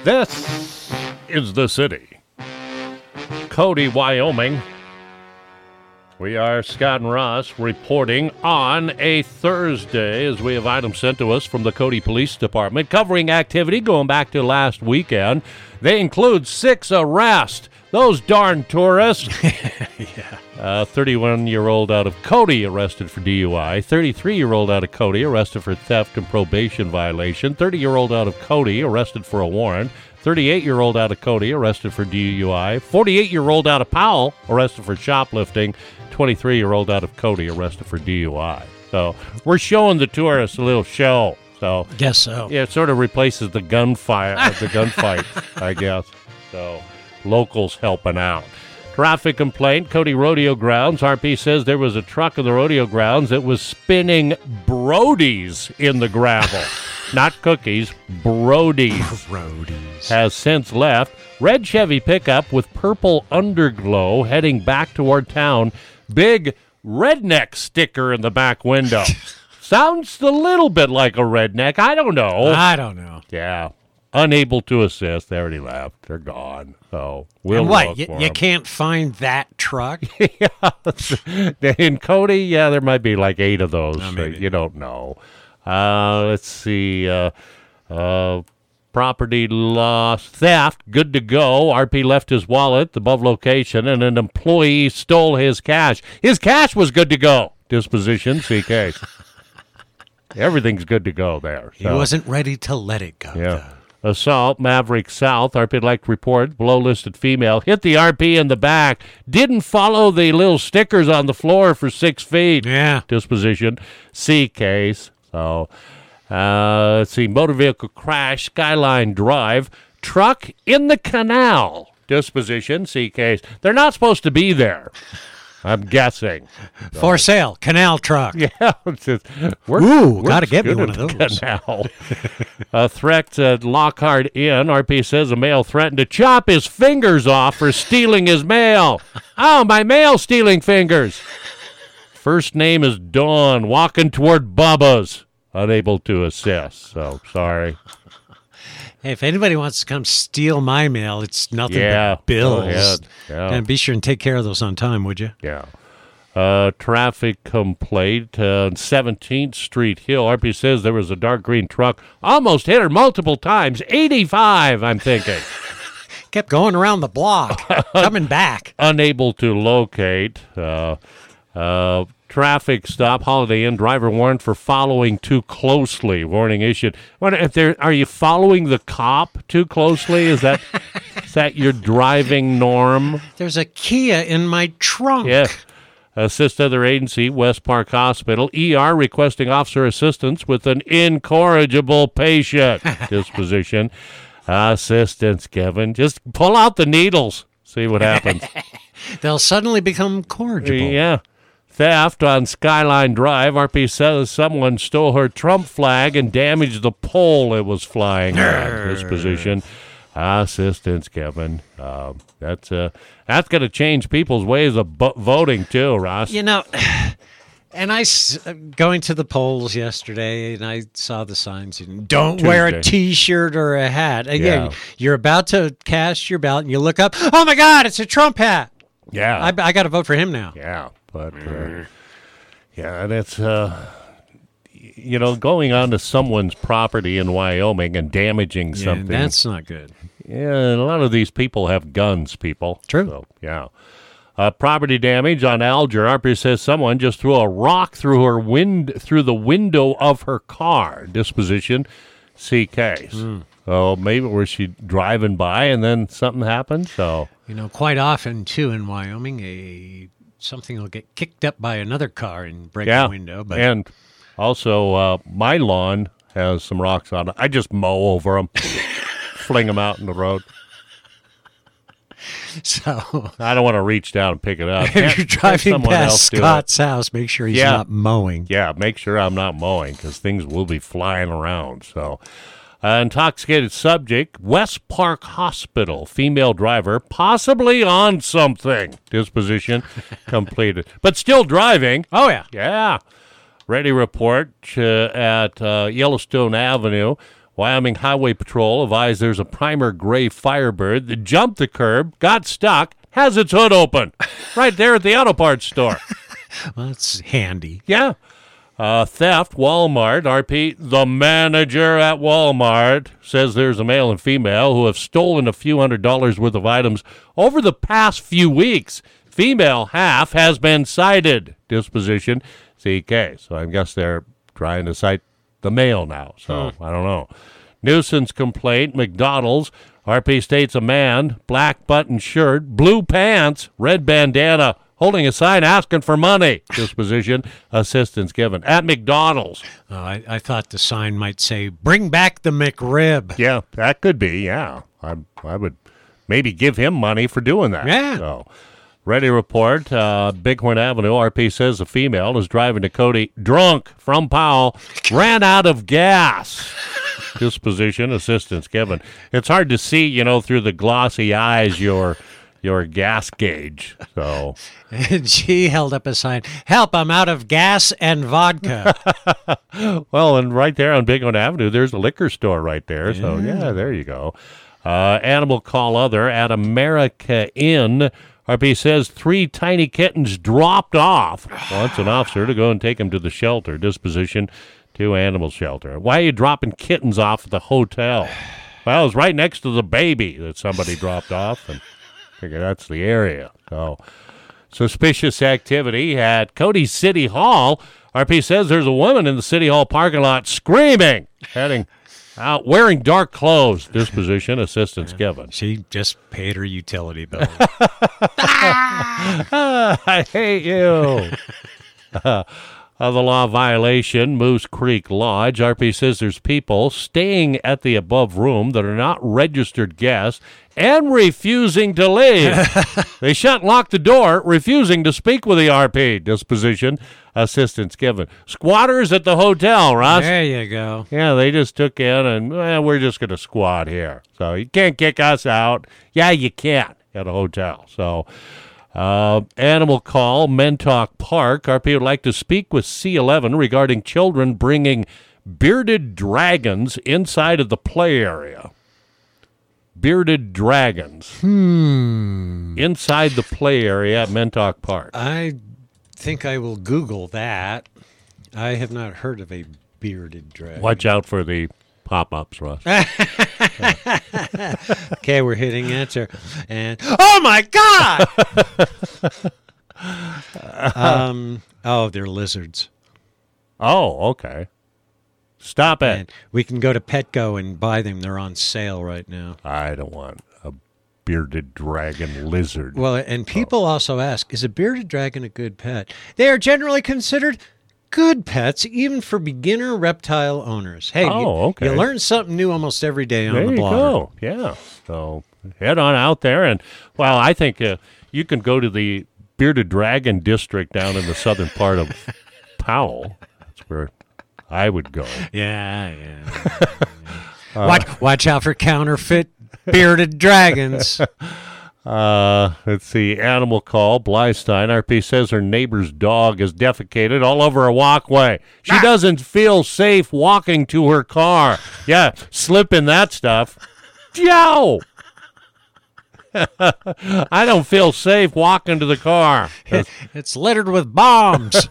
This is the city. Cody, Wyoming. We are Scott and Ross reporting on a Thursday as we have items sent to us from the Cody Police Department covering activity going back to last weekend. They include 6 arrests. Those darn tourists. Yeah. 31-year-old out of Cody arrested for DUI. 33-year-old out of Cody arrested for theft and probation violation. 30-year-old out of Cody arrested for a warrant. 38-year-old out of Cody arrested for DUI. 48-year-old out of Powell arrested for shoplifting. 23-year-old out of Cody arrested for DUI. So we're showing the tourists a little show. So Guess so. yeah, it sort of replaces the gunfight, I guess. So locals helping out. Traffic complaint, Cody Rodeo Grounds. RP says there was a truck in the rodeo grounds that was spinning Brodies in the gravel. Not cookies, Brodies. Brodies. Has since left. Red Chevy pickup with purple underglow heading back toward town. Big redneck sticker in the back window. Sounds a little bit like a redneck. I don't know. I don't know. Yeah. Unable to assist. They already left. They're gone. So we'll And what? look for You 'em. can't find that truck? Yeah. In Cody, yeah, there might be like 8 of those. maybe. You don't know. Let's see. Property loss, theft, good to go. RP left his wallet, the above location, and an employee stole his cash. His cash was good to go. Disposition, CK. Everything's good to go there. He wasn't ready to let it go. Yeah. Assault, Maverick South, RP like report, below listed female, hit the RP in the back, didn't follow the little stickers on the floor for 6 feet. Yeah. Disposition, C case. So, let's see, motor vehicle crash, Skyline Drive, truck in the canal. Disposition, C case. They're not supposed to be there, I'm guessing. For sale, canal truck. Yeah, it's just, Ooh, gotta get me one of the those. Canal. A threat at Lockhart Inn. RP says a male threatened to chop his fingers off for stealing his mail. Oh, my mail stealing fingers. First name is Dawn, walking toward Bubba's. Unable to assist, so sorry. Hey, if anybody wants to come steal my mail, it's nothing Yeah, but bills. go ahead. Yeah. And be sure and take care of those on time, would you? Yeah. Traffic complaint on 17th Street Hill. RP says there was a dark green truck. Almost hit her multiple times. 85, I'm thinking. Kept going around the block, coming back. Unable to locate. Traffic stop, Holiday Inn, driver warned for following too closely. Warning issued. Wonder if are you following the cop too closely? Is that your driving norm? There's a Kia in my trunk. Yeah. Assist other agency, West Park Hospital. ER requesting officer assistance with an incorrigible patient. Disposition. Assistance, Kevin. Just pull out the needles. See what happens. They'll suddenly become corrigible. Yeah. Theft on Skyline Drive. RP says someone stole her Trump flag and damaged the pole it was flying on. Disposition. Assistance, Kevin. That's going to change people's ways of voting too, Ross. You know, and going to the polls yesterday, and I saw the signs. Don't wear a Tuesday. T-shirt or a hat. Again, Yeah. you're about to cast your ballot, and you look up. Oh my God, it's a Trump hat. Yeah. I got to vote for him now. Yeah, but and it's going onto someone's property in Wyoming and damaging Yeah, something. that's not good. Yeah, a lot of these people have guns, people. True. So, yeah. Property damage on Alger. RP says someone just threw a rock through the window of her car. Disposition, C case. Oh, maybe was she driving by and then something happened? So Quite often too in Wyoming, something will get kicked up by another car and break yeah, the window. But and also my lawn has some rocks on it. I just mow over them, fling them out in the road. so I don't want to reach down and pick it up. if you're driving someone past else do it. Scott's house, make sure he's Yeah. not mowing. Yeah, make sure I'm not mowing because things will be flying around. So, intoxicated subject, West Park Hospital, female driver, possibly on something. Disposition completed, but still driving. Oh, yeah. Yeah. Ready report at Yellowstone Avenue. Wyoming Highway Patrol advised there's a primer gray Firebird that jumped the curb, got stuck, has its hood open, right there at the auto parts store. Well, that's handy. Yeah. Theft, Walmart, RP, the manager at Walmart says there's a male and female who have stolen a few $100s worth of items over the past few weeks. Female half has been cited. Disposition, CK. So I guess they're trying to cite the male now. So I don't know. Nuisance complaint, McDonald's. RP states a man, black button shirt, blue pants, red bandana, holding a sign asking for money. Disposition, assistance given. At McDonald's. I thought the sign might say, "Bring back the McRib." Yeah, that could be, yeah. I would maybe give him money for doing that. Yeah. So, ready report, Bighorn Avenue. RP says a female is driving to Cody drunk from Powell, ran out of gas. Disposition, assistance given. It's hard to see, through the glossy eyes, your gas gauge. So, And she held up a sign, "Help, I'm out of gas and vodka." well, and right there on Bighorn Avenue, there's a liquor store right there. So, yeah, there you go. Animal call other at America Inn. RP says 3 tiny kittens dropped off. Wants an officer to go and take them to the shelter. Disposition to animal shelter. Why are you dropping kittens off at the hotel? Well, it was right next to the baby that somebody dropped off, and I figure that's the area. So, suspicious activity at Cody City Hall. RP says there's a woman in the City Hall parking lot screaming, heading out wearing dark clothes. Disposition, assistance given. She just paid her utility bill. I hate you. The law violation, Moose Creek Lodge. RP says there's people staying at the above room that are not registered guests and refusing to leave. They shut and lock the door, refusing to speak with the RP. Disposition, assistance given. Squatters at the hotel, Russ. There you go. Yeah, they just took in and we're just going to squat here. So you can't kick us out. Yeah, you can at a hotel. So animal call, Mentalk Park. RP would like to speak with C11 regarding children bringing bearded dragons inside of the play area. Bearded dragons. Inside the play area at Mentalk Park. I think I will Google that. I have not heard of a bearded dragon. Watch out for the pop-ups, Russ. Okay, we're hitting answer. And oh my God! They're lizards. Oh, okay. Stop it. And we can go to Petco and buy them. They're on sale right now. I don't want a bearded dragon lizard. Well, and people also ask, is a bearded dragon a good pet? They are generally considered good pets, even for beginner reptile owners. Hey, okay. You learn something new almost every day on there the you blogger. go. Yeah. So head on out there. And, well, I think you can go to the bearded dragon district down in the southern part of Powell. That's where I would go. Yeah. Watch out for counterfeit bearded dragons. Let's see. Animal call. Blystein. RP says her neighbor's dog is defecated all over her walkway. She doesn't feel safe walking to her car. Yeah, slip in that stuff. Joe! I don't feel safe walking to the car. It's littered with bombs.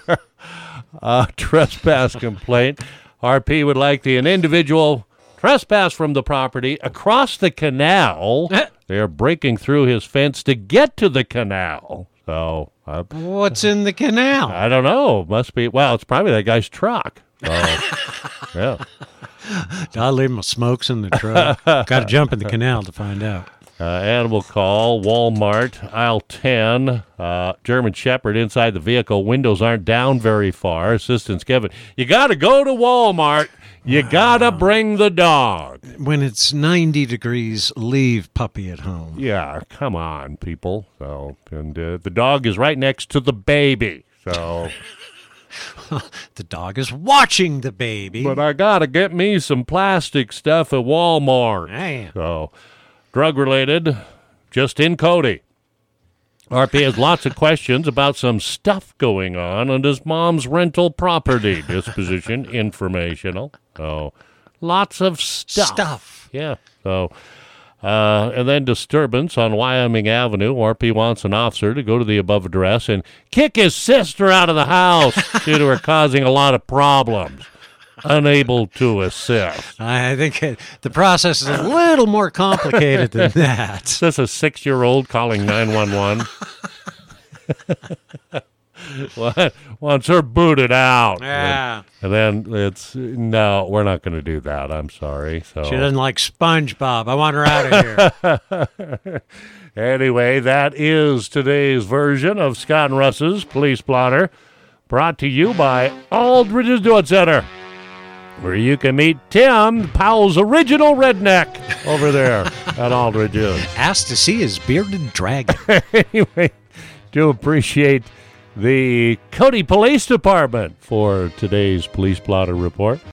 Trespass complaint. RP would like an individual trespass from the property across the canal. They are breaking through his fence to get to the canal. So, what's in the canal? I don't know. Must be, well, it's probably that guy's truck. So, yeah. I'll leave my smokes in the truck. Got to jump in the canal to find out. Animal call, Walmart, aisle 10, German Shepherd inside the vehicle. Windows aren't down very far. Assistance given. You got to go to Walmart. You got to bring the dog. When it's 90 degrees, leave puppy at home. Yeah, come on, people. So, and the dog is right next to the baby. So, the dog is watching the baby. but I got to get me some plastic stuff at Walmart. Man. So, drug-related, just in Cody. RP has lots of questions about some stuff going on his mom's rental property. Disposition, informational. So, Lots of stuff. Yeah. So, and then disturbance on Wyoming Avenue. RP wants an officer to go to the above address and kick his sister out of the house due to her causing a lot of problems. Unable to assist. I think the process is a little more complicated than that. Is this a 6-year-old calling 911? Wants her booted out. Yeah. And then no, we're not going to do that. I'm sorry. So She doesn't like SpongeBob. I want her out of here. Anyway, that is today's version of Scott and Russ's Police Blotter, brought to you by Aldridge's Do It Center, where you can meet Tim, Powell's original redneck, over there at Aldridge's. Asked to see his bearded dragon. Anyway, do appreciate the Cody Police Department for today's Police Blotter Report.